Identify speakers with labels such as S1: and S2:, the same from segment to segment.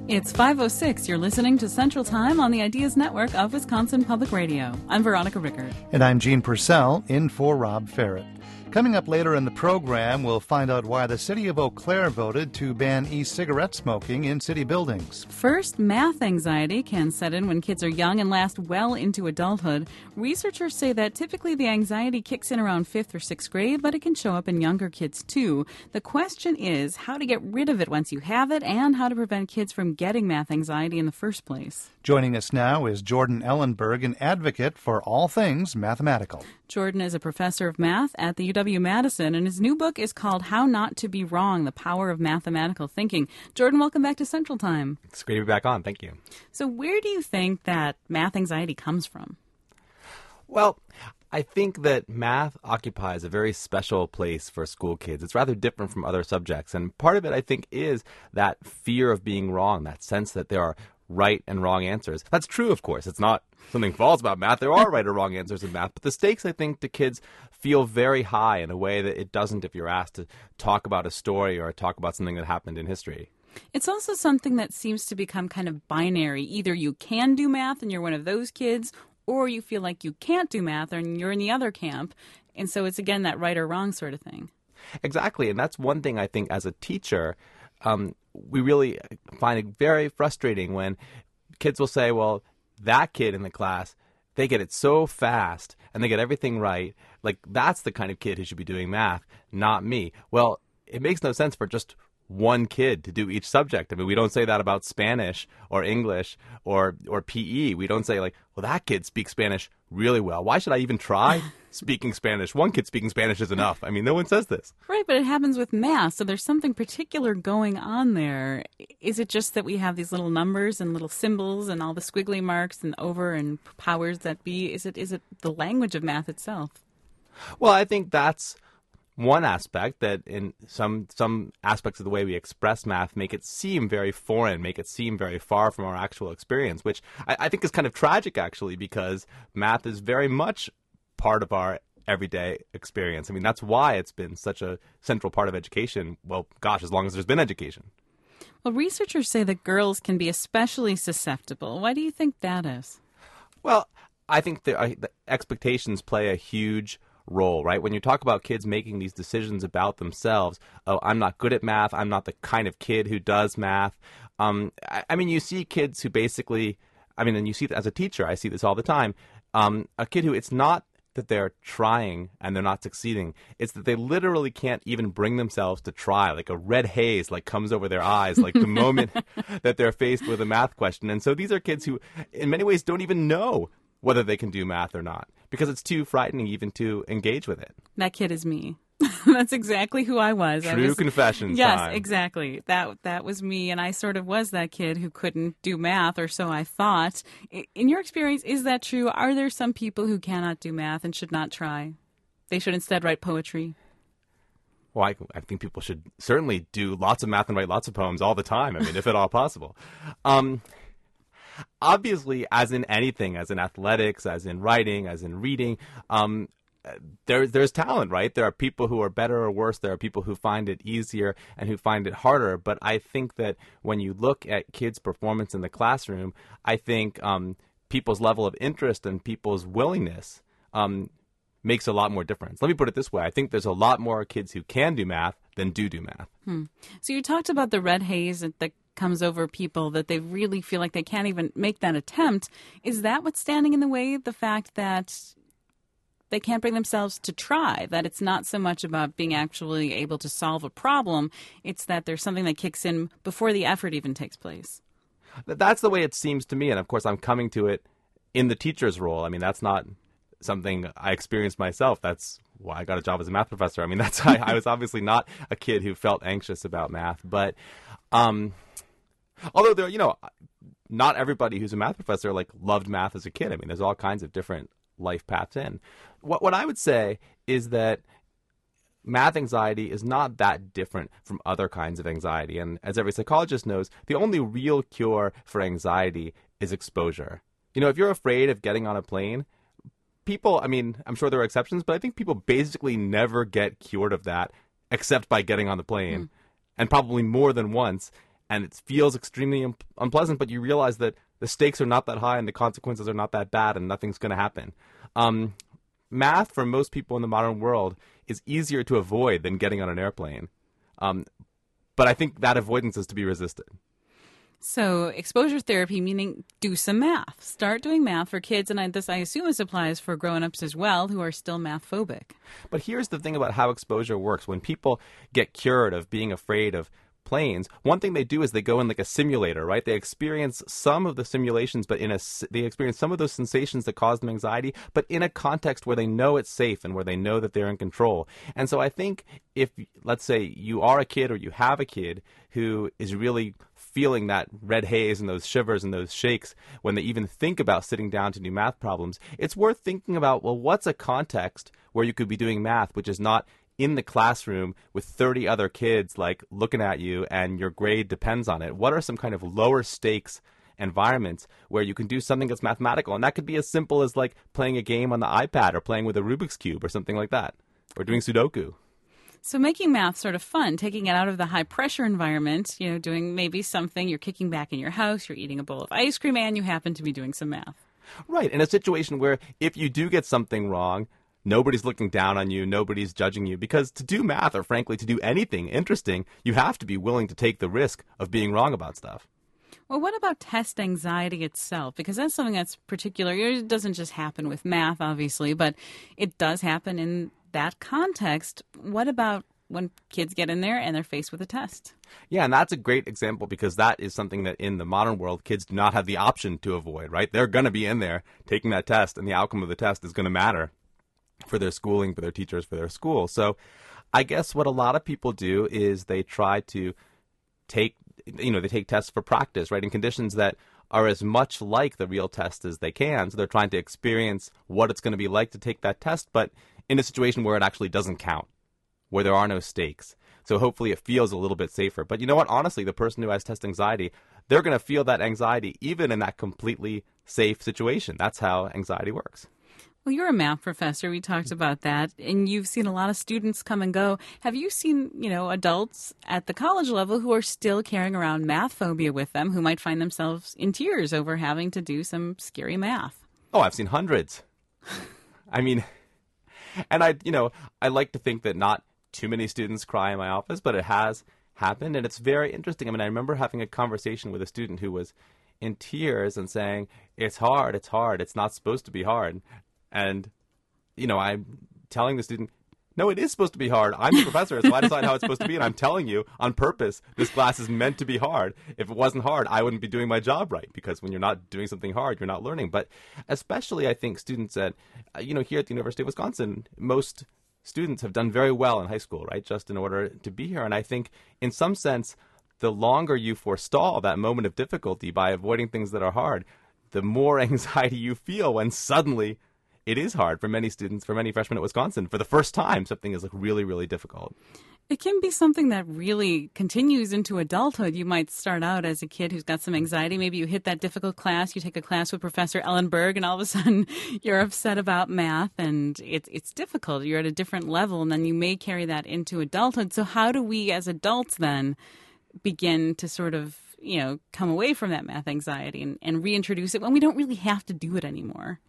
S1: It's 5:06. You're listening to Central Time on the Ideas Network of Wisconsin Public Radio. I'm Veronica Rickard.
S2: And I'm Gene Purcell, in for Rob Ferret. Coming up later in the program, we'll find out why the city of Eau Claire voted to ban e-cigarette smoking in city buildings.
S1: First, math anxiety can set in when kids are young and last well into adulthood. Researchers say that typically the anxiety kicks in around 5th or 6th grade, but it can show up in younger kids too. The question is how to get rid of it once you have it and how to prevent kids from getting math anxiety in the first place.
S2: Joining us now is Jordan Ellenberg, an advocate for all things mathematical.
S1: Jordan is a professor of math at the UW-Madison, and his new book is called How Not to Be Wrong, The Power of Mathematical Thinking. Jordan, welcome back to Central Time.
S3: It's great to be back on. Thank you.
S1: So where do you think that math anxiety comes from?
S3: Well, I think that math occupies a very special place for school kids. It's rather different from other subjects, and part of it, I think, is that fear of being wrong, that sense that there are right and wrong answers. That's true, of course. It's not something false about math. There are right or wrong answers in math. But the stakes, I think, to kids feel very high in a way that it doesn't if you're asked to talk about a story or talk about something that happened in history.
S1: It's also something that seems to become kind of binary. Either you can do math and you're one of those kids, or you feel like you can't do math and you're in the other camp. And so it's, again, that right or wrong sort of thing.
S3: Exactly. And that's one thing I think as a teacher, we really find it very frustrating when kids will say, well, that kid in the class, they get it so fast and they get everything right. Like, that's the kind of kid who should be doing math, not me. Well, it makes no sense for just one kid to do each subject. I mean, we don't say that about Spanish or English or PE. We don't say, like, well, that kid speaks Spanish really well. Why should I even try speaking Spanish? One kid speaking Spanish is enough. I mean, no one says this.
S1: Right, but it happens with math, so there's something particular going on there. Is it just that we have these little numbers and little symbols and all the squiggly marks and over and powers that be? Is it the language of math itself?
S3: Well, I think that's one aspect, that in some aspects of the way we express math make it seem very foreign, make it seem very far from our actual experience, which I think is kind of tragic, actually, because math is very much part of our everyday experience. I mean, that's why it's been such a central part of education. Well, gosh, as long as there's been education.
S1: Well, researchers say that girls can be especially susceptible. Why do you think that is?
S3: Well, I think the expectations play a huge role, right? When you talk about kids making these decisions about themselves, oh, I'm not good at math, I'm not the kind of kid who does math. I mean, you see kids who basically, and you see it as a teacher, I see this all the time, a kid who, it's not that they're trying and they're not succeeding, it's that they literally can't even bring themselves to try. Like a red haze comes over their eyes like the moment that they're faced with a math question. And so these are kids who in many ways don't even know whether they can do math or not, because it's too frightening even to engage with it.
S1: That kid is me. That's exactly who I was.
S3: True confession
S1: yes,
S3: time.
S1: Exactly. That was me, and I sort of was that kid who couldn't do math, or so I thought. In your experience, is that true? Are there some people who cannot do math and should not try? They should instead write poetry?
S3: Well, I think people should certainly do lots of math and write lots of poems all the time, I mean, if at all possible. Obviously, as in anything, as in athletics, as in writing, as in reading, there's talent, right? There are people who are better or worse. There are people who find it easier and who find it harder. But I think that when you look at kids' performance in the classroom, I think people's level of interest and people's willingness makes a lot more difference. Let me put it this way. I think there's a lot more kids who can do math than do math.
S1: So you talked about the red haze that comes over people, that they really feel like they can't even make that attempt. Is that what's standing in the way, the fact that they can't bring themselves to try, that it's not so much about being actually able to solve a problem, it's that there's something that kicks in before the effort even takes place?
S3: That's the way it seems to me, and of course I'm coming to it in the teacher's role. I mean, that's not something I experienced myself. That's why I got a job as a math professor. I mean, I was obviously not a kid who felt anxious about math, but although there, not everybody who's a math professor loved math as a kid. I mean, there's all kinds of different life paths in. What I would say is that math anxiety is not that different from other kinds of anxiety. And as every psychologist knows, the only real cure for anxiety is exposure. If you're afraid of getting on a plane, people, I'm sure there are exceptions, but I think people basically never get cured of that except by getting on the plane, and probably more than once. and it feels extremely unpleasant, but you realize that the stakes are not that high and the consequences are not that bad and nothing's going to happen. Math, for most people in the modern world, is easier to avoid than getting on an airplane. But I think that avoidance is to be resisted.
S1: So exposure therapy, meaning do some math. Start doing math for kids, and this, I assume, this applies for grown-ups as well who are still math phobic.
S3: But here's the thing about how exposure works. When people get cured of being afraid of planes, one thing they do is they go in like a simulator, right? They experience some of the simulations, but they experience some of those sensations that cause them anxiety, but in a context where they know it's safe and where they know that they're in control. And so I think if, let's say, you are a kid or you have a kid who is really feeling that red haze and those shivers and those shakes when they even think about sitting down to do math problems, it's worth thinking about, well, what's a context where you could be doing math, which is not in the classroom with 30 other kids like looking at you and your grade depends on it? What are some kind of lower stakes environments where you can do something that's mathematical? And that could be as simple as like playing a game on the iPad or playing with a Rubik's Cube or something like that, or doing Sudoku.
S1: So making math sort of fun, taking it out of the high-pressure environment, doing maybe something, you're kicking back in your house, you're eating a bowl of ice cream, and you happen to be doing some math.
S3: Right, in a situation where if you do get something wrong, nobody's looking down on you, nobody's judging you, because to do math, or frankly to do anything interesting, you have to be willing to take the risk of being wrong about stuff.
S1: Well, what about test anxiety itself? Because that's something that's particular. It doesn't just happen with math, obviously, but it does happen in that context. What about when kids get in there and they're faced with a test?
S3: Yeah, and that's a great example because that is something that in the modern world kids do not have the option to avoid, right? They're going to be in there taking that test, and the outcome of the test is going to matter for their schooling, for their teachers, for their school. So I guess what a lot of people do is they try to take tests for practice, right, in conditions that are as much like the real test as they can. So they're trying to experience what it's going to be like to take that test, but in a situation where it actually doesn't count, where there are no stakes. So hopefully it feels a little bit safer. But you know what? Honestly, the person who has test anxiety, they're going to feel that anxiety even in that completely safe situation. That's how anxiety works.
S1: Well, you're a math professor. We talked about that, and you've seen a lot of students come and go. Have you seen, adults at the college level who are still carrying around math phobia with them, who might find themselves in tears over having to do some scary math?
S3: Oh, I've seen hundreds. I mean, and I like to think that not too many students cry in my office, but it has happened, and it's very interesting. I mean, I remember having a conversation with a student who was in tears and saying, it's hard, it's not supposed to be hard. And, I'm telling the student, no, it is supposed to be hard. I'm the professor, so I decide how it's supposed to be. And I'm telling you on purpose, this class is meant to be hard. If it wasn't hard, I wouldn't be doing my job right, because when you're not doing something hard, you're not learning. But especially, I think students at, here at the University of Wisconsin, most students have done very well in high school, right, just in order to be here. And I think in some sense, the longer you forestall that moment of difficulty by avoiding things that are hard, the more anxiety you feel when suddenly it is hard for many students, for many freshmen at Wisconsin. For the first time, something is really, really difficult.
S1: It can be something that really continues into adulthood. You might start out as a kid who's got some anxiety. Maybe you hit that difficult class. You take a class with Professor Ellenberg, and all of a sudden you're upset about math, and it's difficult. You're at a different level, and then you may carry that into adulthood. So how do we as adults then begin to sort of, come away from that math anxiety and reintroduce it when we don't really have to do it anymore?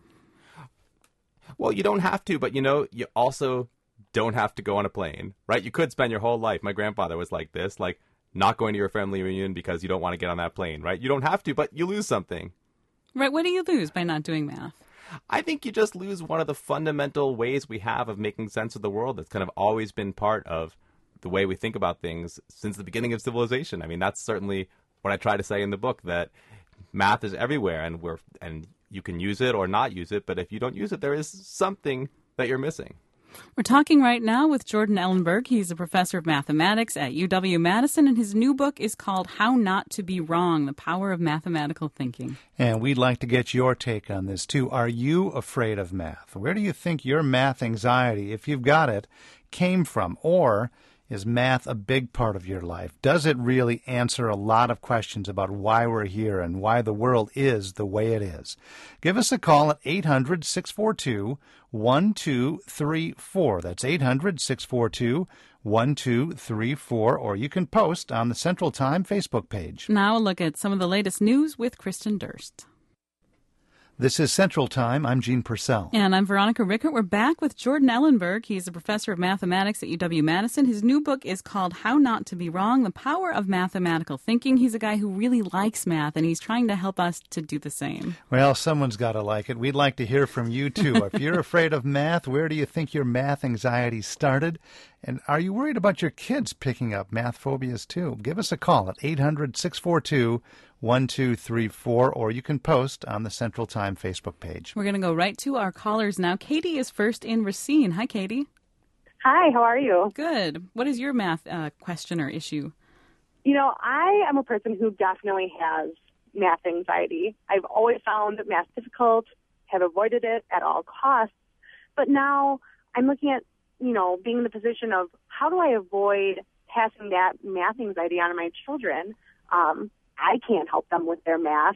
S3: Well, you don't have to, but, you also don't have to go on a plane, right? You could spend your whole life. My grandfather was like this, like not going to your family reunion because you don't want to get on that plane, right? You don't have to, but you lose something.
S1: Right. What do you lose by not doing math?
S3: I think you just lose one of the fundamental ways we have of making sense of the world that's kind of always been part of the way we think about things since the beginning of civilization. I mean, that's certainly what I try to say in the book, that math is everywhere, and you can use it or not use it, but if you don't use it, there is something that you're missing.
S1: We're talking right now with Jordan Ellenberg. He's a professor of mathematics at UW-Madison, and his new book is called How Not to Be Wrong, The Power of Mathematical Thinking. And
S2: we'd like to get your take on this, too. Are you afraid of math? Where do you think your math anxiety, if you've got it, came from? Or is math a big part of your life? Does it really answer a lot of questions about why we're here and why the world is the way it is? Give us a call at 800-642-1234. That's 800-642-1234. 1234, or you can post on the Central Time Facebook page.
S1: Now a look at some of the latest news with Kristen Durst.
S2: This is Central Time. I'm Gene Purcell.
S1: And I'm Veronica Rickert. We're back with Jordan Ellenberg. He's a professor of mathematics at UW-Madison. His new book is called How Not to Be Wrong, The Power of Mathematical Thinking. He's a guy who really likes math, and he's trying to help us to do the same.
S2: Well, someone's got to like it. We'd like to hear from you, too. If you're afraid of math, where do you think your math anxiety started? And are you worried about your kids picking up math phobias, too? Give us a call at 800-642-1234, or you can post on the Central Time Facebook page.
S1: We're going to go right to our callers now. Katie is first in Racine. Hi, Katie.
S4: Hi, how are you?
S1: Good. What is your math question or issue?
S4: You know, I am a person who definitely has math anxiety. I've always found math difficult, have avoided it at all costs, but now I'm looking at, being in the position of how do I avoid passing that math anxiety on to my children? I can't help them with their math.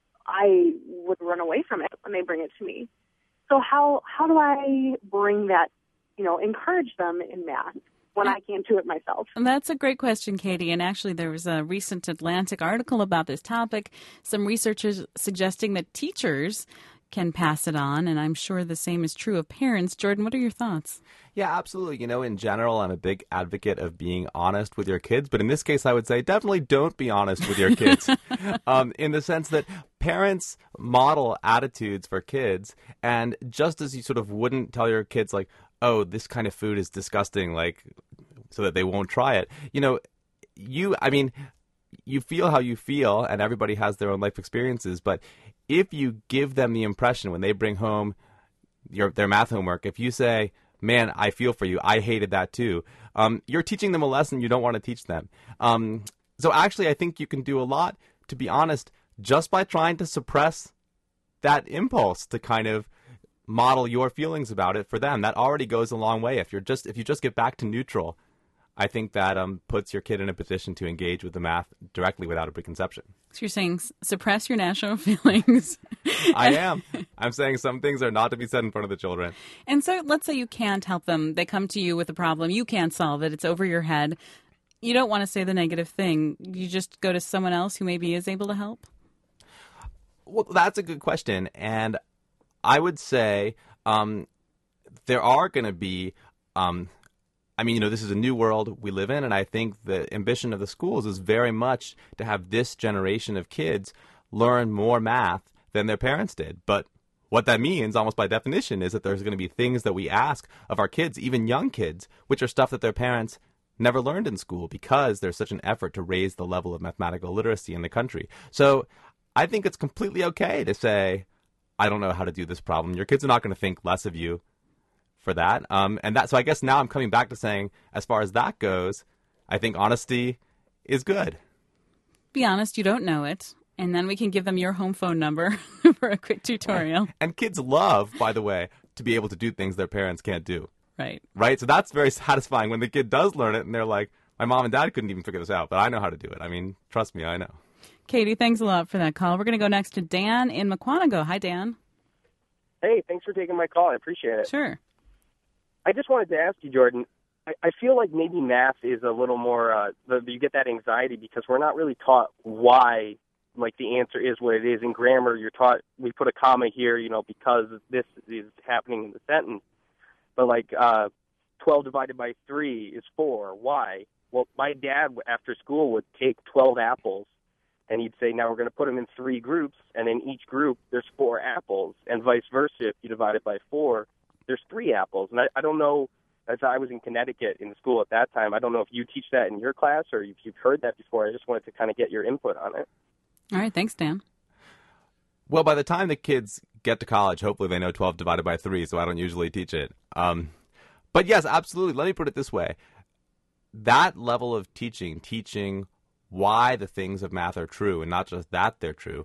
S4: I would run away from it when they bring it to me. So how do I bring that, encourage them in math when I can't do it myself?
S1: And that's a great question, Katie. And actually, there was a recent Atlantic article about this topic. Some researchers suggesting that teachers can pass it on, and I'm sure the same is true of parents. Jordan, what are your thoughts?
S3: Yeah, absolutely. In general, I'm a big advocate of being honest with your kids. But in this case, I would say definitely don't be honest with your kids in the sense that parents model attitudes for kids. And just as you sort of wouldn't tell your kids, like, oh, this kind of food is disgusting, like, so that they won't try it. You feel how you feel, and everybody has their own life experiences. But if you give them the impression when they bring home their math homework, if you say, man, I feel for you, I hated that too, you're teaching them a lesson you don't want to teach them. So actually, I think you can do a lot, to be honest, just by trying to suppress that impulse to kind of model your feelings about it for them. That already goes a long way. If you just get back to neutral, I think that puts your kid in a position to engage with the math directly without a preconception.
S1: So you're saying suppress your national feelings.
S3: I am. I'm saying some things are not to be said in front of the children.
S1: And so let's say you can't help them. They come to you with a problem. You can't solve it. It's over your head. You don't want to say the negative thing. You just go to someone else who maybe is able to help?
S3: Well, that's a good question. And I would say there are going to be this is a new world we live in, and I think the ambition of the schools is very much to have this generation of kids learn more math than their parents did. But what that means, almost by definition, is that there's going to be things that we ask of our kids, even young kids, which are stuff that their parents never learned in school because there's such an effort to raise the level of mathematical literacy in the country. So I think it's completely okay to say, I don't know how to do this problem. Your kids are not going to think less of you for that. So I guess now I'm coming back to saying, as far as that goes, I think honesty is good.
S1: Be honest, you don't know it. And then we can give them your home phone number for a quick tutorial.
S3: And kids love, by the way, to be able to do things their parents can't do.
S1: Right.
S3: Right? So that's very satisfying when the kid does learn it and they're like, my mom and dad couldn't even figure this out, but I know how to do it. I mean, trust me, I know.
S1: Katie, thanks a lot for that call. We're going to go next to Dan in Mukwonago. Hi, Dan.
S5: Hey, thanks for taking my call. I appreciate it.
S1: Sure.
S5: I just wanted to ask you, Jordan, I feel like maybe math is a little more, you get that anxiety because we're not really taught why, like, the answer is what it is. In grammar, you're taught, we put a comma here, because this is happening in the sentence. But, 12 divided by 3 is 4. Why? Well, my dad, after school, would take 12 apples, and he'd say, now we're going to put them in 3 groups, and in each group there's 4 apples, and vice versa. If you divide it by 4, there's 3 apples. And I don't know, as I was in Connecticut in school at that time, I don't know if you teach that in your class or if you've heard that before. I just wanted to kind of get your input on it.
S1: All right. Thanks, Dan.
S3: Well, by the time the kids get to college, hopefully they know 12 divided by 3, so I don't usually teach it. But yes, absolutely. Let me put it this way. That level of teaching why the things of math are true and not just that they're true.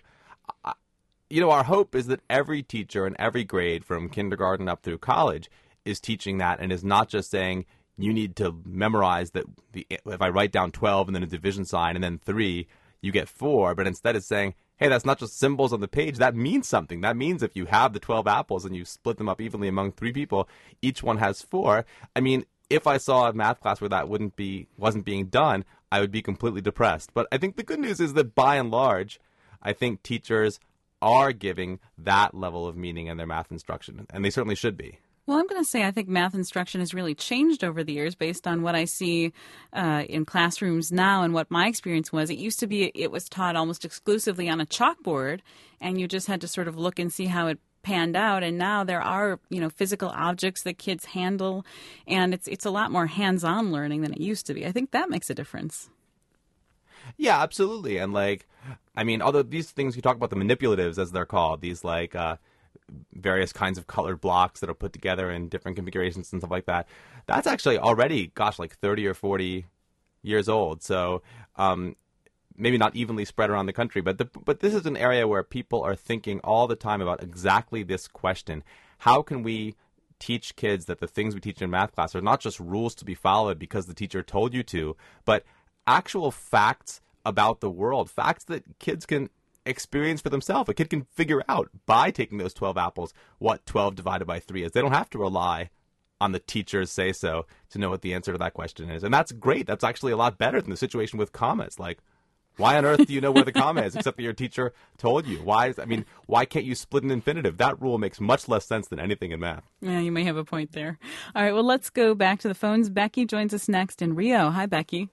S3: Our hope is that every teacher in every grade from kindergarten up through college is teaching that and is not just saying you need to memorize that if I write down 12 and then a division sign and then 3, you get 4, but instead it's saying, hey, that's not just symbols on the page. That means something. That means if you have the 12 apples and you split them up evenly among 3 people, each one has 4. I mean, if I saw a math class where that wasn't being done, I would be completely depressed. But I think the good news is that by and large, I think teachers are giving that level of meaning in their math instruction, and they certainly should be.
S1: Well, I'm going to say I think math instruction has really changed over the years based on what I see in classrooms now and what my experience was. It used to be it was taught almost exclusively on a chalkboard, and you just had to sort of look and see how it panned out. And now there are, physical objects that kids handle, and it's a lot more hands-on learning than it used to be. I think that makes a difference.
S3: Yeah, absolutely. And although these things, you talk about the manipulatives, as they're called, these various kinds of colored blocks that are put together in different configurations and stuff like that. That's actually already, 30 or 40 years old. So maybe not evenly spread around the country, but this is an area where people are thinking all the time about exactly this question. How can we teach kids that the things we teach in math class are not just rules to be followed because the teacher told you to, but actual facts about the world, facts that kids can experience for themselves. A kid can figure out by taking those 12 apples what 12 divided by 3 is. They don't have to rely on the teacher's say-so to know what the answer to that question is. And that's great. That's actually a lot better than the situation with commas. Like, why on earth do you know where the comma is except that your teacher told you? Why can't you split an infinitive? That rule makes much less sense than anything in math.
S1: Yeah, you may have a point there. All right, well, let's go back to the phones. Becky joins us next in Rio. Hi, Becky.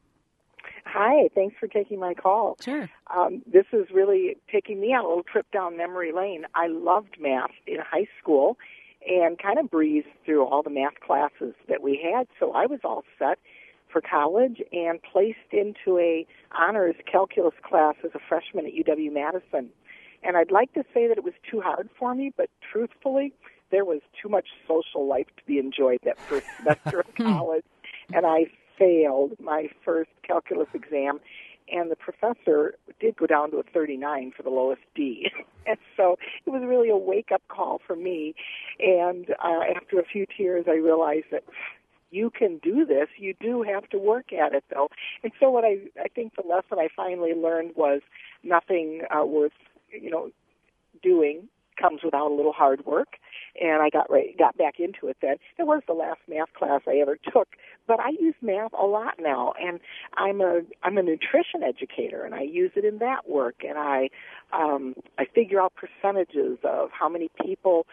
S6: Hi, thanks for taking my call.
S1: Sure.
S6: This is really taking me on a little trip down memory lane. I loved math in high school and kind of breezed through all the math classes that we had, so I was all set for college and placed into a honors calculus class as a freshman at UW-Madison. And I'd like to say that it was too hard for me, but truthfully, there was too much social life to be enjoyed that first semester of college, and I failed my first calculus exam, and the professor did go down to a 39 for the lowest D. And so it was really a wake-up call for me. And after a few tears, I realized that you can do this. You do have to work at it, though. And so what I think the lesson I finally learned was nothing worth, doing comes without a little hard work. And I got back into it then. It was the last math class I ever took, but I use math a lot now, and I'm a nutrition educator, and I use it in that work, and I figure out percentages of how many people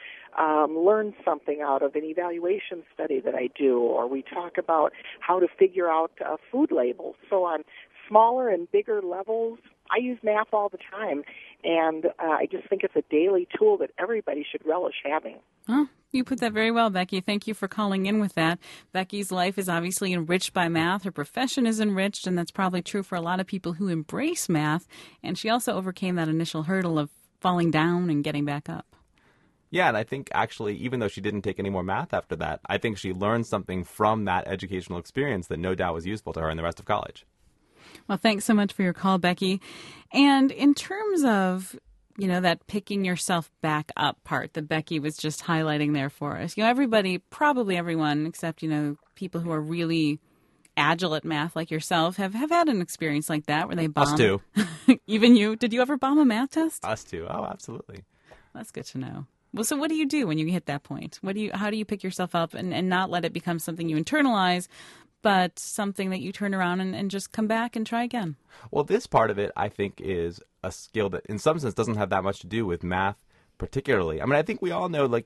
S6: learn something out of an evaluation study that I do, or we talk about how to figure out food labels. So on smaller and bigger levels, I use math all the time, and I just think it's a daily tool that everybody should relish having.
S1: Oh, you put that very well, Becky. Thank you for calling in with that. Becky's life is obviously enriched by math. Her profession is enriched, and that's probably true for a lot of people who embrace math. And she also overcame that initial hurdle of falling down and getting back up.
S3: Yeah, and I think actually, even though she didn't take any more math after that, I think she learned something from that educational experience that no doubt was useful to her in the rest of college.
S1: Well, thanks so much for your call, Becky. And in terms of, that picking yourself back up part that Becky was just highlighting there for us, everybody, probably everyone, except, people who are really agile at math like yourself have had an experience like that where they bomb.
S3: Us too.
S1: Even you? Did you ever bomb a math test?
S3: Us too. Oh, absolutely.
S1: That's good to know. Well, so what do you do when you hit that point? How do you pick yourself up and not let it become something you internalize, but something that you turn around and just come back and try again?
S3: Well, this part of it, I think, is a skill that in some sense doesn't have that much to do with math particularly. I mean, I think we all know, like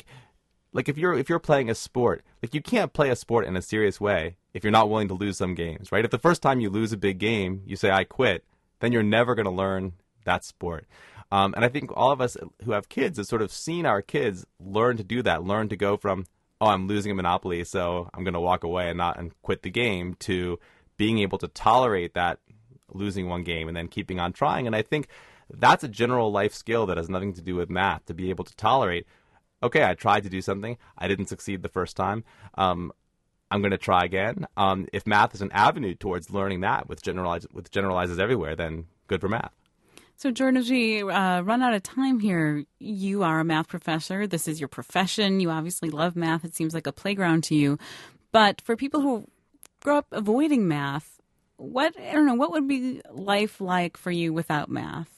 S3: if you're playing a sport, you can't play a sport in a serious way if you're not willing to lose some games, right? If the first time you lose a big game, you say, I quit, then you're never going to learn that sport. And I think all of us who have kids have sort of seen our kids learn to do that, learn to go from, oh, I'm losing a Monopoly, so I'm going to walk away and quit the game, to being able to tolerate that losing one game and then keeping on trying. And I think that's a general life skill that has nothing to do with math, to be able to tolerate, okay, I tried to do something, I didn't succeed the first time, I'm going to try again. If math is an avenue towards learning that with generalizes everywhere, then good for math.
S1: So, Jordan, as we run out of time here, you are a math professor. This is your profession. You obviously love math. It seems like a playground to you. But for people who grow up avoiding math, what would be life like for you without math?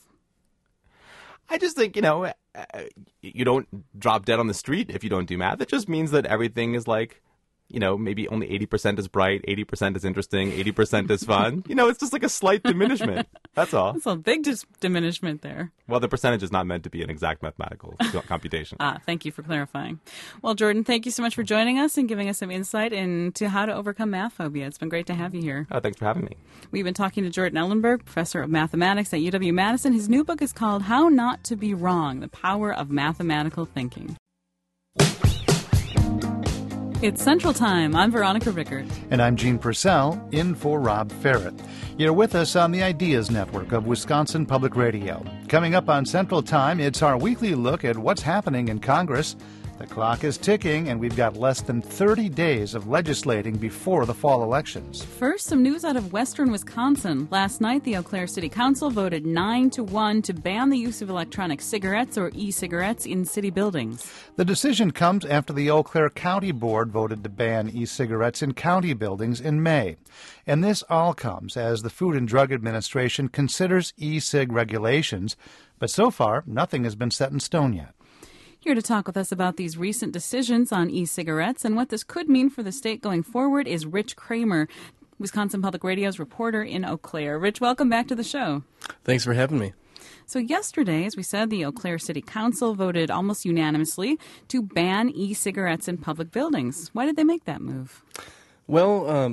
S3: I just think, you don't drop dead on the street if you don't do math. It just means that everything is maybe only 80% is bright, 80% is interesting, 80% is fun. It's just like a slight diminishment. That's all.
S1: That's a big diminishment there.
S3: Well, the percentage is not meant to be an exact mathematical computation.
S1: Thank you for clarifying. Well, Jordan, thank you so much for joining us and giving us some insight into how to overcome math phobia. It's been great to have you here.
S3: Oh, thanks for having me. We've
S1: been talking to Jordan Ellenberg, professor of mathematics at UW-Madison. His new book is called How Not to Be Wrong, The Power of Mathematical Thinking. It's Central Time. I'm Veronica Rickert.
S2: And I'm Gene Purcell, in for Rob Ferret. You're with us on the Ideas Network of Wisconsin Public Radio. Coming up on Central Time, it's our weekly look at what's happening in Congress. The clock is ticking, and we've got less than 30 days of legislating before the fall elections.
S1: First, some news out of western Wisconsin. Last night, the Eau Claire City Council voted 9-1 to ban the use of electronic cigarettes or e-cigarettes in city buildings.
S2: The decision comes after the Eau Claire County Board voted to ban e-cigarettes in county buildings in May. And this all comes as the Food and Drug Administration considers e-cig regulations, but so far, nothing has been set in stone yet.
S1: Here to talk with us about these recent decisions on e-cigarettes and what this could mean for the state going forward is Rich Kramer, Wisconsin Public Radio's reporter in Eau Claire. Rich, welcome back to the show.
S7: Thanks for having me.
S1: So yesterday, as we said, the Eau Claire City Council voted almost unanimously to ban e-cigarettes in public buildings. Why did they make that move?
S7: Well,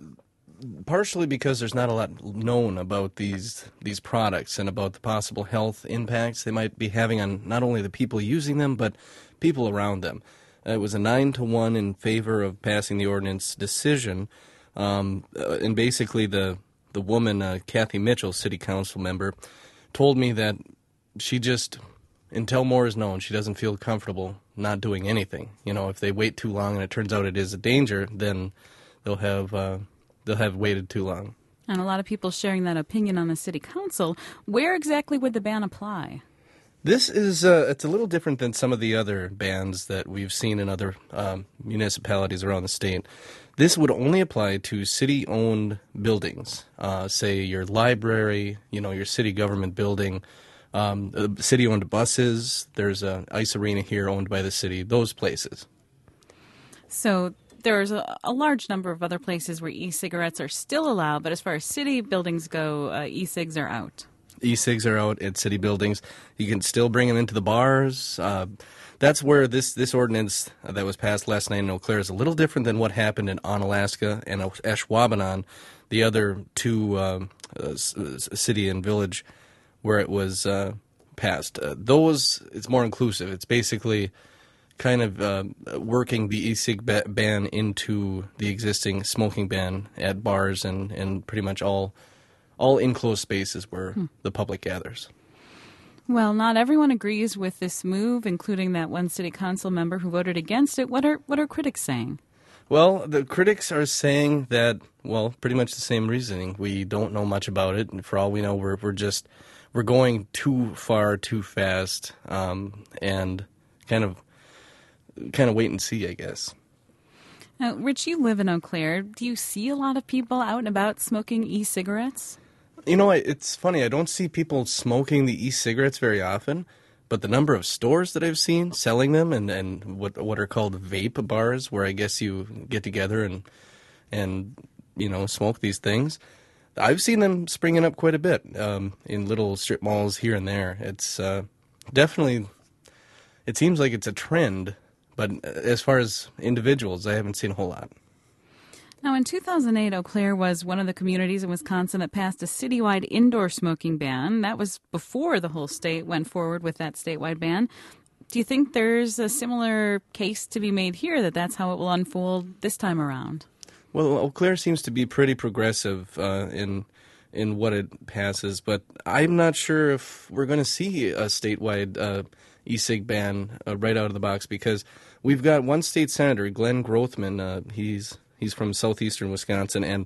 S7: partially because there's not a lot known about these products and about the possible health impacts they might be having on not only the people using them, but people around them. It was a 9-1 in favor of passing the ordinance decision, and basically the woman, Kathy Mitchell, city council member, told me that she just, until more is known, she doesn't feel comfortable not doing anything. If they wait too long and it turns out it is a danger, then they'll have waited too long.
S1: And a lot of people sharing that opinion on the city council. Where exactly would the ban apply?
S7: This is it's a little different than some of the other bans that we've seen in other municipalities around the state. This would only apply to city-owned buildings, say your library, your city government building, city-owned buses. There's an ice arena here owned by the city, those places.
S1: So there's a large number of other places where e-cigarettes are still allowed, but as far as city buildings go, e-cigs are out.
S7: E-cigs are out at city buildings. You can still bring them into the bars. That's where this ordinance that was passed last night in Eau Claire is a little different than what happened in Onalaska and Ashwaubenon, the other two city and village where it was passed. Those, it's more inclusive. It's basically kind of working the e-cig ban into the existing smoking ban at bars and pretty much all enclosed spaces where the public gathers.
S1: Well, not everyone agrees with this move, including that one city council member who voted against it. What are critics saying?
S7: Well, the critics are saying that, pretty much the same reasoning. We don't know much about it, and for all we know, we're going too far, too fast, and kind of wait and see, I guess.
S1: Now, Rich, you live in Eau Claire. Do you see a lot of people out and about smoking e-cigarettes?
S7: It's funny. I don't see people smoking the e-cigarettes very often, but the number of stores that I've seen selling them and what are called vape bars, where I guess you get together and smoke these things, I've seen them springing up quite a bit in little strip malls here and there. It's definitely, it seems like it's a trend. But as far as individuals, I haven't seen a whole lot.
S1: Now, in 2008, Eau Claire was one of the communities in Wisconsin that passed a citywide indoor smoking ban. That was before the whole state went forward with that statewide ban. Do you think there's a similar case to be made here, that's how it will unfold this time around?
S7: Well, Eau Claire seems to be pretty progressive in what it passes, but I'm not sure if we're going to see a statewide e-cig ban right out of the box, because we've got one state senator, Glenn Grothman. He's from southeastern Wisconsin, and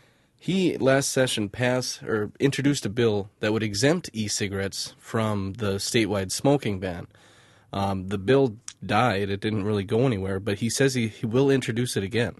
S7: he last session introduced a bill that would exempt e-cigarettes from the statewide smoking ban. The bill died; it didn't really go anywhere, but he says he will introduce it again.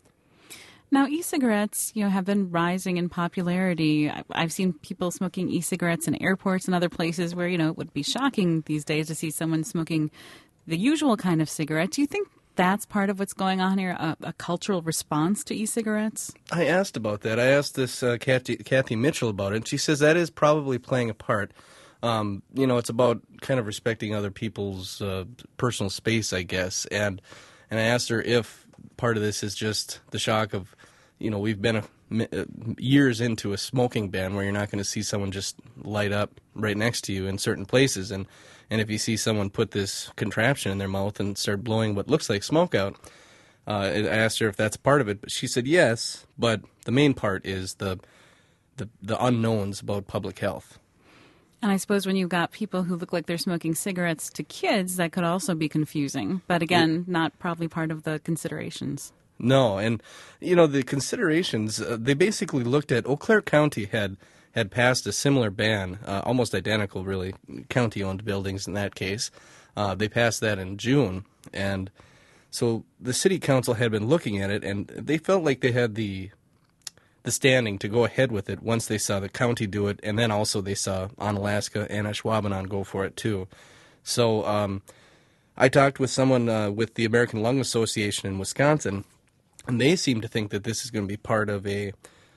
S1: Now, e-cigarettes, have been rising in popularity. I've seen people smoking e-cigarettes in airports and other places where, it would be shocking these days to see someone smoking the usual kind of cigarette. Do you think that's part of what's going on here, a cultural response to e-cigarettes?
S7: I asked about that. I asked this Kathy Mitchell about it. She says that is probably playing a part. It's about kind of respecting other people's personal space, I guess. And I asked her if part of this is just the shock of, we've been years into a smoking ban where you're not going to see someone just light up right next to you in certain places. And if you see someone put this contraption in their mouth and start blowing what looks like smoke out, I asked her if that's part of it. But she said yes, but the main part is the unknowns about public health.
S1: And I suppose when you've got people who look like they're smoking cigarettes to kids, that could also be confusing. But again, not probably part of the considerations.
S7: No, and, the considerations, they basically looked at, Eau Claire County had passed a similar ban, almost identical, really, county-owned buildings in that case. They passed that in June, and so the city council had been looking at it, and they felt like they had the standing to go ahead with it once they saw the county do it, and then also they saw Onalaska and Ashwaubenon go for it too. So I talked with someone with the American Lung Association in Wisconsin, and they seem to think that this is going to be part of a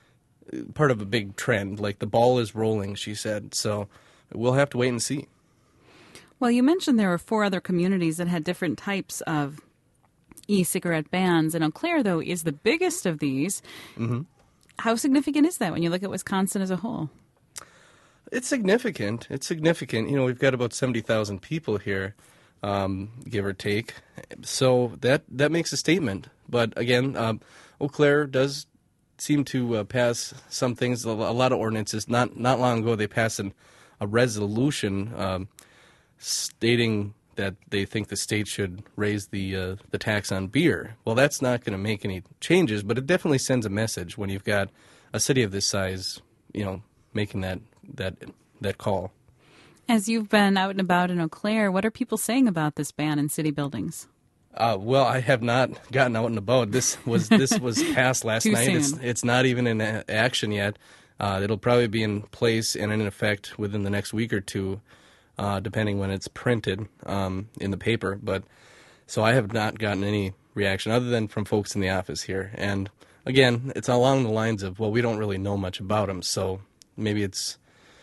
S7: big trend. Like the ball is rolling, she said. So we'll have to wait and see.
S1: Well, you mentioned there were 4 other communities that had different types of e-cigarette bans, and Eau Claire, though, is the biggest of these. Mm-hmm. How significant is that when you look at Wisconsin as a whole?
S7: It's significant. We've got about 70,000 people here, give or take. So that makes a statement. But again, Eau Claire does seem to pass some things, a lot of ordinances. Not long ago, they passed a resolution stating that they think the state should raise the tax on beer. Well, that's not going to make any changes, but it definitely sends a message when you've got a city of this size, making that call.
S1: As you've been out and about in Eau Claire, what are people saying about this ban in city buildings?
S7: Well, I have not gotten out and about. This was passed last night.
S1: Soon.
S7: It's not even in action yet. It'll probably be in place and in effect within the next week or two. Depending when it's printed in the paper. But so I have not gotten any reaction other than from folks in the office here. And again, it's along the lines of, well, we don't really know much about them, so maybe it's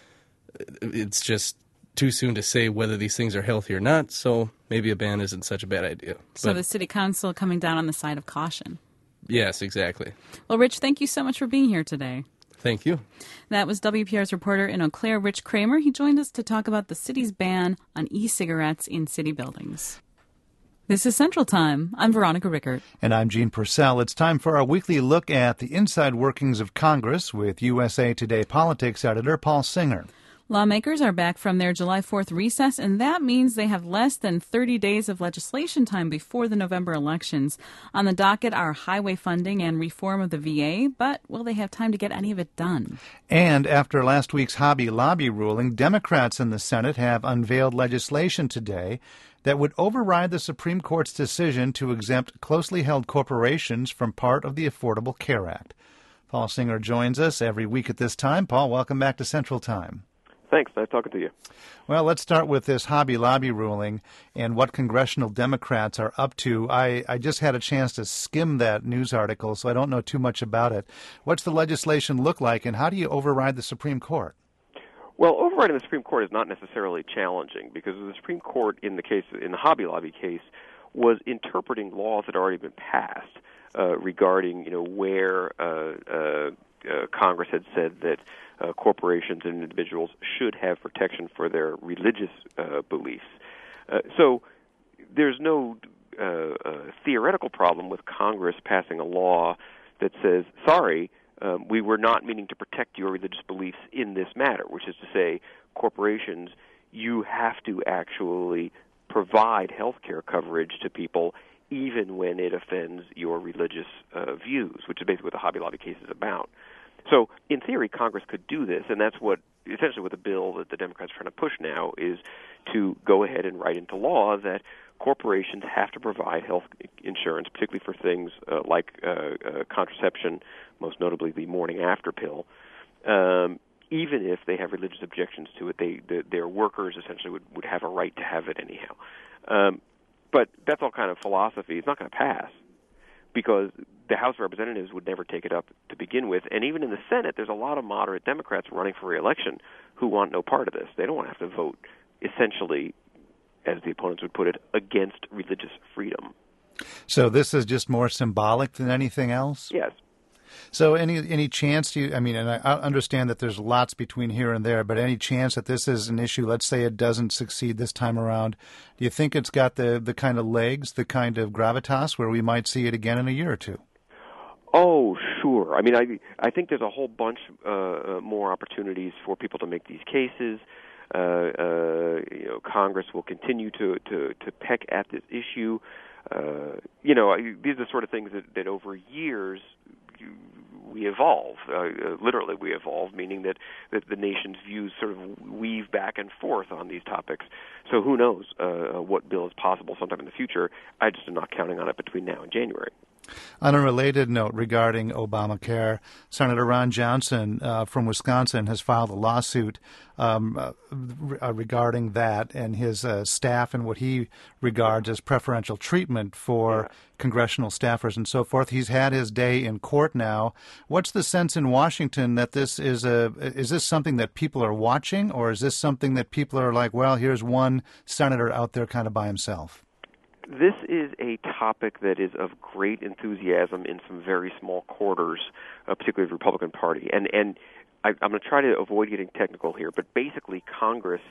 S7: just too soon to say whether these things are healthy or not. So maybe a ban isn't such a bad idea.
S1: So the city council coming down on the side of caution.
S7: Yes, exactly.
S1: Well, Rich, thank you so much for being here today.
S7: Thank you.
S1: That was WPR's reporter in Eau Claire, Rich Kramer. He joined us to talk about the city's ban on e-cigarettes in city buildings. This is Central Time. I'm Veronica Rickert.
S2: And I'm Gene Purcell. It's time for our weekly look at the inside workings of Congress with USA Today politics editor Paul Singer.
S1: Lawmakers are back from their July 4th recess, and that means they have less than 30 days of legislation time before the November elections. On the docket are highway funding and reform of the VA, but will they have time to get any of it done?
S2: And after last week's Hobby Lobby ruling, Democrats in the Senate have unveiled legislation today that would override the Supreme Court's decision to exempt closely held corporations from part of the Affordable Care Act. Paul Singer joins us every week at this time. Paul, welcome back to Central Time.
S5: Thanks. Nice talking to you.
S2: Well, let's start with this Hobby Lobby ruling and what congressional Democrats are up to. I just had a chance to skim that news article, so I don't know too much about it. What's the legislation look like, and how do you override the Supreme Court?
S5: Well, overriding the Supreme Court is not necessarily challenging because the Supreme Court, in the Hobby Lobby case, was interpreting laws that had already been passed regarding, where Congress had said that corporations and individuals should have protection for their religious beliefs. So there's no theoretical problem with Congress passing a law that says, sorry, we were not meaning to protect your religious beliefs in this matter, which is to say, corporations, you have to actually provide health care coverage to people even when it offends your religious views, which is basically what the Hobby Lobby case is about. So, in theory, Congress could do this, and that's essentially what the bill that the Democrats are trying to push now is to go ahead and write into law that corporations have to provide health insurance, particularly for things like contraception, most notably the morning after pill, even if they have religious objections to it. Their workers essentially would have a right to have it anyhow.
S8: But that's all kind of philosophy. It's not going to pass because the House of Representatives would never take it up to begin with. And even in the Senate, there's a lot of moderate Democrats running for re-election who want no part of this. They don't want to have to vote, essentially, as the opponents would put it, against religious freedom.
S2: So this is just more symbolic than anything else?
S8: Yes.
S2: So any chance and I understand that there's lots between here and there, but any chance that this is an issue, let's say it doesn't succeed this time around, do you think it's got the kind of legs, the kind of gravitas where we might see it again in a year or two?
S8: Oh, sure. I mean, I think there's a whole bunch more opportunities for people to make these cases. Congress will continue to peck at this issue. These are the sort of things that over years we evolve. Literally, we evolve, meaning that the nation's views sort of weave back and forth on these topics. So who knows what bill is possible sometime in the future. I just am not counting on it between now and January.
S2: On a related note regarding Obamacare, Senator Ron Johnson from Wisconsin has filed a lawsuit regarding that and his staff and what he regards as preferential treatment for congressional staffers and so forth. He's had his day in court now. What's the sense in Washington that this is this something that people are watching, or is this something that people are like, well, here's one senator out there kind of by himself?
S8: This is a topic that is of great enthusiasm in some very small quarters, particularly the Republican Party. And I'm going to try to avoid getting technical here, but basically Congress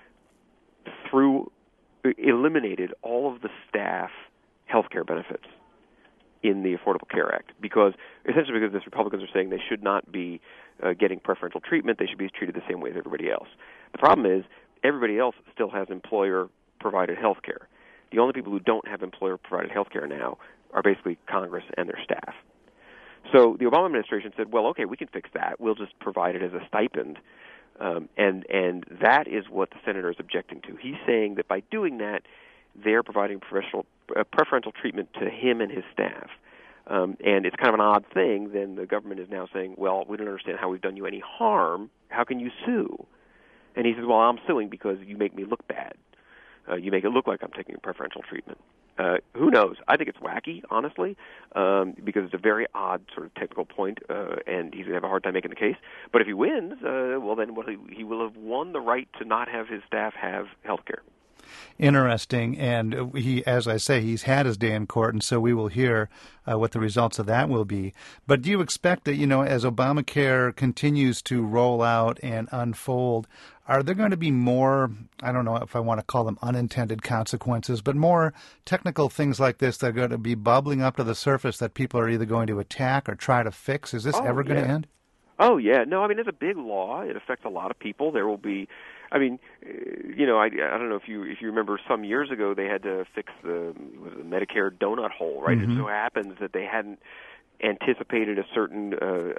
S8: eliminated all of the staff health care benefits in the Affordable Care Act because the Republicans are saying they should not be getting preferential treatment. They should be treated the same way as everybody else. The problem is everybody else still has employer-provided health care. The only people who don't have employer-provided health care now are basically Congress and their staff. So the Obama administration said, well, okay, we can fix that. We'll just provide it as a stipend. And that is what the senator is objecting to. He's saying that by doing that, they're providing preferential treatment to him and his staff. And it's kind of an odd thing. Then the government is now saying, well, we don't understand how we've done you any harm. How can you sue? And he says, well, I'm suing because you make me look bad. You make it look like I'm taking preferential treatment. Who knows? I think it's wacky, honestly, because it's a very odd sort of technical point, and he's going to have a hard time making the case. But if he wins, then he will have won the right to not have his staff have health care.
S2: Interesting, and he, as I say, he's had his day in court, and so we will hear what the results of that will be. But do you expect that, as Obamacare continues to roll out and unfold, are there going to be more, I don't know if I want to call them unintended consequences, but more technical things like this that are going to be bubbling up to the surface that people are either going to attack or try to fix? Is this ever going to end?
S8: Oh, yeah. No, I mean, it's a big law. It affects a lot of people. There will be, I don't know if you remember some years ago they had to fix the Medicare donut hole, right? Mm-hmm. It so happens that they hadn't anticipated a certain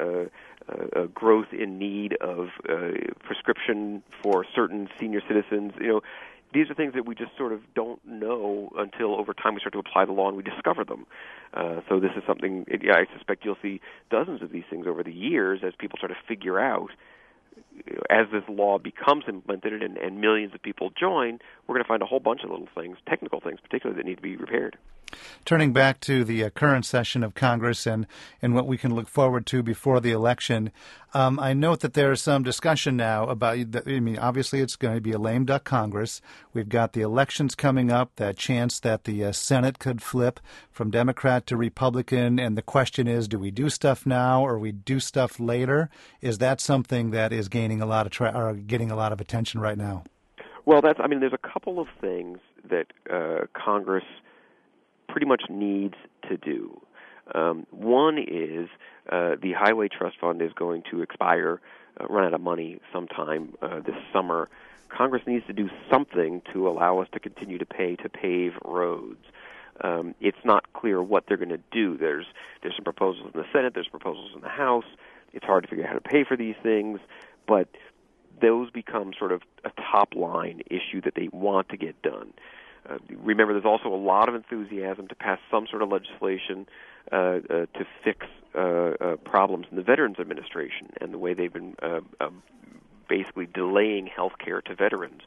S8: growth in need of prescription for certain senior citizens. These are things that we just sort of don't know until over time we start to apply the law and we discover them. So this is something, I suspect you'll see dozens of these things over the years as people try to figure out, as this law becomes implemented and millions of people join, we're going to find a whole bunch of little things, technical things particularly, that need to be repaired.
S2: Turning back to the current session of Congress and what we can look forward to before the election, I note that there is some discussion now about, obviously it's going to be a lame duck Congress. We've got the elections coming up, that chance that the Senate could flip from Democrat to Republican, and the question is, do we do stuff now or we do stuff later? Is that something that is gaining a lot of getting a lot of attention right now?
S8: Well, there's a couple of things that Congress pretty much needs to do. One is the Highway Trust Fund is going to expire, run out of money sometime this summer. Congress needs to do something to allow us to continue to pay to pave roads. It's not clear what they're going to do. There's some proposals in the Senate. There's proposals in the House. It's hard to figure out how to pay for these things, but those become sort of a top-line issue that they want to get done. Remember, there's also a lot of enthusiasm to pass some sort of legislation to fix problems in the Veterans Administration and the way they've been basically delaying health care to veterans.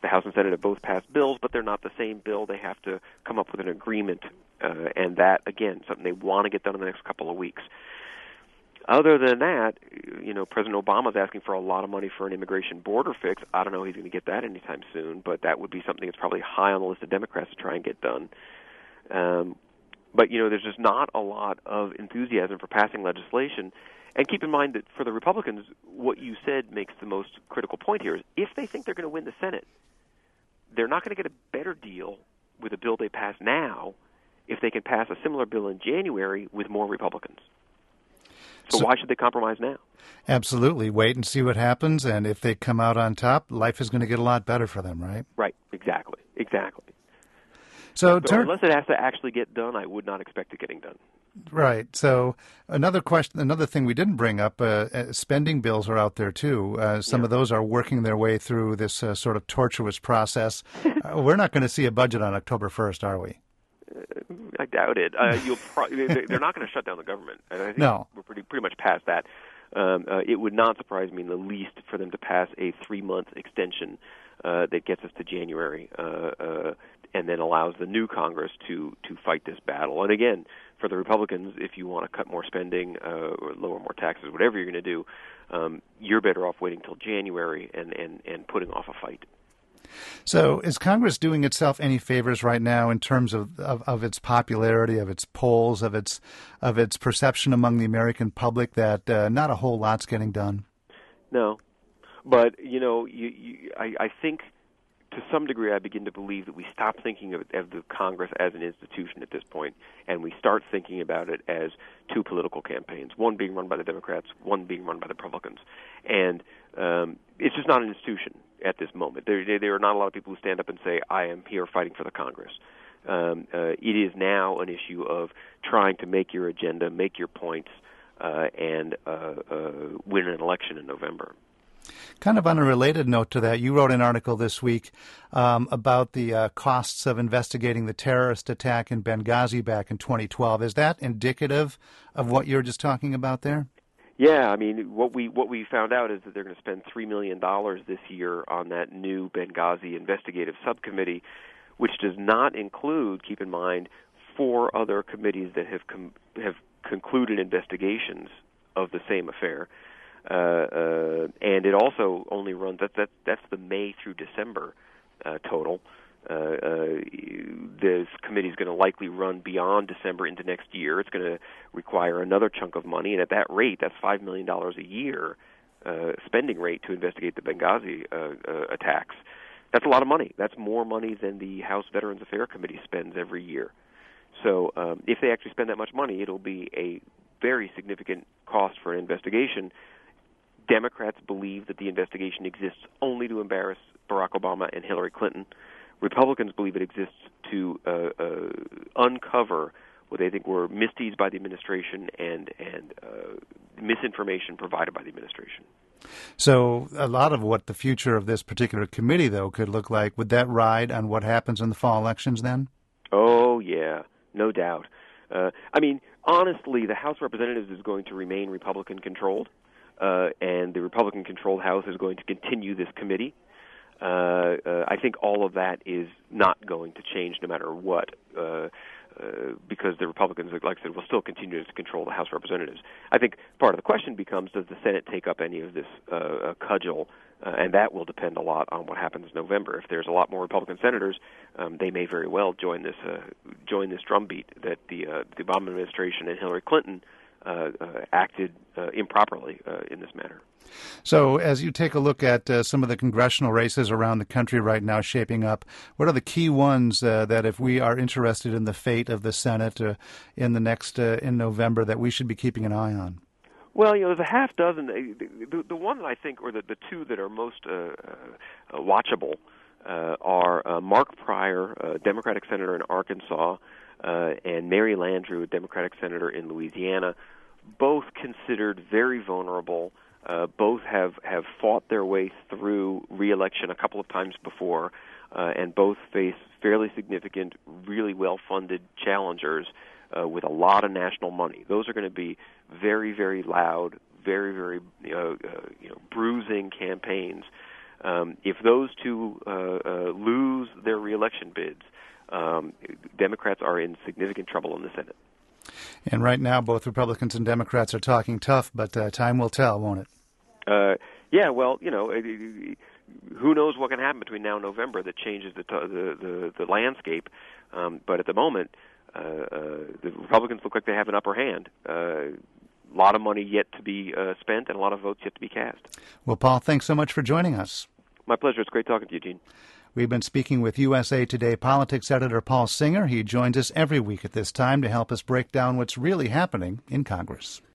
S8: The House and Senate have both passed bills, but they're not the same bill. They have to come up with an agreement, and that, again, something they want to get done in the next couple of weeks. Other than that, President Obama's asking for a lot of money for an immigration border fix. I don't know if he's going to get that anytime soon, but that would be something that's probably high on the list of Democrats to try and get done. But there's just not a lot of enthusiasm for passing legislation. And keep in mind that for the Republicans, what you said makes the most critical point here is if they think they're going to win the Senate, they're not going to get a better deal with a bill they pass now if they can pass a similar bill in January with more Republicans. So why should they compromise now?
S2: Absolutely. Wait and see what happens, and if they come out on top, life is going to get a lot better for them, right?
S8: Right, exactly.
S2: So
S8: unless it has to actually get done, I would not expect it getting done.
S2: Right. So another thing we didn't bring up, spending bills are out there too. Some of those are working their way through this sort of tortuous process. We're not going to see a budget on October 1st, are we?
S8: I doubt it. They're not going to shut down the government. And I think we're pretty much past that. It would not surprise me in the least for them to pass a 3-month extension that gets us to January and then allows the new Congress to fight this battle. And again, for the Republicans, if you want to cut more spending or lower more taxes, whatever you're going to do, you're better off waiting till January and putting off a fight.
S2: So is Congress doing itself any favors right now in terms of its popularity, of its polls, of its perception among the American public that not a whole lot's getting done?
S8: No. But, I think to some degree I begin to believe that we stop thinking of the Congress as an institution at this point, and we start thinking about it as two political campaigns, one being run by the Democrats, one being run by the Republicans. And it's just not an institution at this moment. There are not a lot of people who stand up and say, I am here fighting for the Congress. It is now an issue of trying to make your agenda, make your points, and win an election in November.
S2: Kind of on a related note to that, you wrote an article this week about the costs of investigating the terrorist attack in Benghazi back in 2012. Is that indicative of what you were just talking about there?
S8: Yeah, I mean, what we found out is that they're going to spend $3 million this year on that new Benghazi investigative subcommittee, which does not include, keep in mind, 4 other committees that have concluded investigations of the same affair. And it also only runs, that's the May through December total. This committee is going to likely run beyond December into next year. It's going to require another chunk of money, and at that rate, that's $5 million a year spending rate to investigate the Benghazi attacks. That's a lot of money. That's more money than the House Veterans Affairs Committee spends every year. So if they actually spend that much money, it'll be a very significant cost for an investigation. Democrats believe that the investigation exists only to embarrass Barack Obama and Hillary Clinton. Republicans believe it exists to uncover what they think were misdeeds by the administration and misinformation provided by the administration.
S2: So a lot of what the future of this particular committee, though, could look like, would that ride on what happens in the fall elections then?
S8: Oh, yeah, no doubt. I mean, honestly, the House of Representatives is going to remain Republican-controlled, and the Republican-controlled House is going to continue this committee. I think all of that is not going to change no matter what, because the Republicans, like I said, will still continue to control the House of Representatives. I think part of the question becomes, does the Senate take up any of this cudgel, and that will depend a lot on what happens in November. If there's a lot more Republican senators, they may very well join this drumbeat that the Obama administration and Hillary Clinton acted improperly in this matter.
S2: So as you take a look at some of the congressional races around the country right now shaping up, what are the key ones that if we are interested in the fate of the Senate in the next in November that we should be keeping an eye on?
S8: Well, there's a half dozen. The one that I think, or the two that are most watchable are Mark Pryor, a Democratic senator in Arkansas, and Mary Landrieu, a Democratic senator in Louisiana, both considered very vulnerable. Both have fought their way through re-election a couple of times before, and both face fairly significant, really well-funded challengers with a lot of national money. Those are going to be very, very loud, very, very bruising campaigns. If those two lose their reelection bids, Democrats are in significant trouble in the Senate.
S2: And right now, both Republicans and Democrats are talking tough, but time will tell, won't it?
S8: Yeah, well, who knows what can happen between now and November that changes the landscape. But at the moment, the Republicans look like they have an upper hand. A lot of money yet to be spent and a lot of votes yet to be cast.
S2: Well, Paul, thanks so much for joining us.
S8: My pleasure. It's great talking to you, Gene.
S2: We've been speaking with USA Today politics editor Paul Singer. He joins us every week at this time to help us break down what's really happening in Congress.